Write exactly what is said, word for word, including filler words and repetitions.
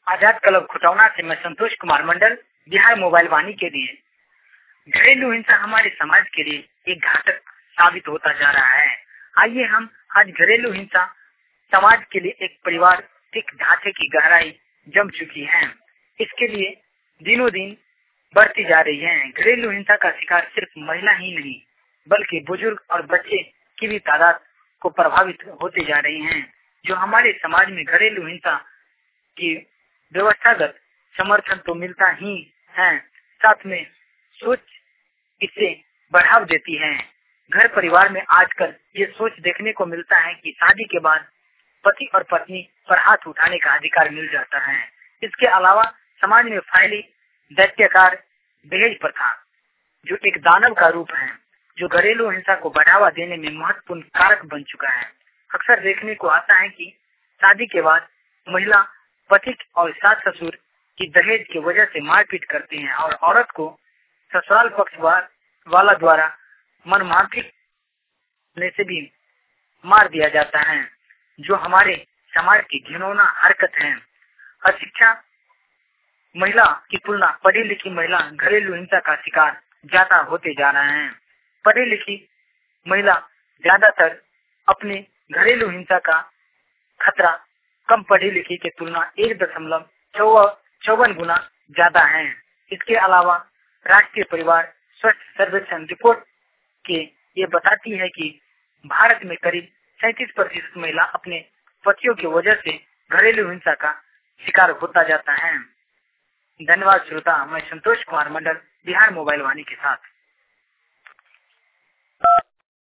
आजाद club Khutauna से मैं Santosh Kumar Mandal, Bihar mobile Vani के लिए। घरेलू हिंसा हमारे समाज के लिए एक घातक साबित होता जा रहा है। आइए हम आज घरेलू हिंसा समाज के लिए एक पारिवारिक ढांचे की गहराई जम चुकी है, इसके लिए दिनों दिन बढ़ती जा रही है। घरेलू हिंसा का शिकार सिर्फ महिला ही नहीं बल्कि बुजुर्ग और बच्चे की भी तादाद को प्रभावित होते जा रही हैं, जो हमारे समाज में घरेलू हिंसा की व्यवस्थागत समर्थन तो मिलता ही है, साथ में सोच इससे बढ़ावा देती है। घर परिवार में आजकल ये सोच देखने को मिलता है कि शादी के बाद पति और पत्नी पर हाथ उठाने का अधिकार मिल जाता है। इसके अलावा समाज में फैली दैत्याकार दहेज प्रथा, जो एक दानव का रूप है, जो घरेलू हिंसा को बढ़ावा देने में महत्वपूर्ण कारक बन चुका है। अक्सर देखने को आता है कि शादी के बाद महिला पति और सास ससुर की दहेज की वजह से मारपीट करती हैं और औरत को ससुराल पक्ष वाला द्वारा मनमाफिक होने से भी मार दिया जाता है, जो हमारे समाज की घिनौना हरकत है। अशिक्षा महिला की तुलना पढ़ी लिखी महिला घरेलू हिंसा का शिकार ज्यादा होते जा रहे हैं। पढ़ी लिखी महिला ज्यादातर अपने घरेलू हिंसा का खतरा कम पढ़ी लिखी की तुलना एक दशमलव चौवन गुना ज्यादा है। इसके अलावा राष्ट्रीय परिवार स्वास्थ्य सर्वेक्षण रिपोर्ट के ये बताती है कि भारत में करीब सैंतीस प्रतिशत महिला अपने पतियों की वजह से घरेलू हिंसा का शिकार होता जाता है। धन्यवाद श्रोता, मैं संतोष कुमार मंडल, बिहार मोबाइल वाणी के साथ।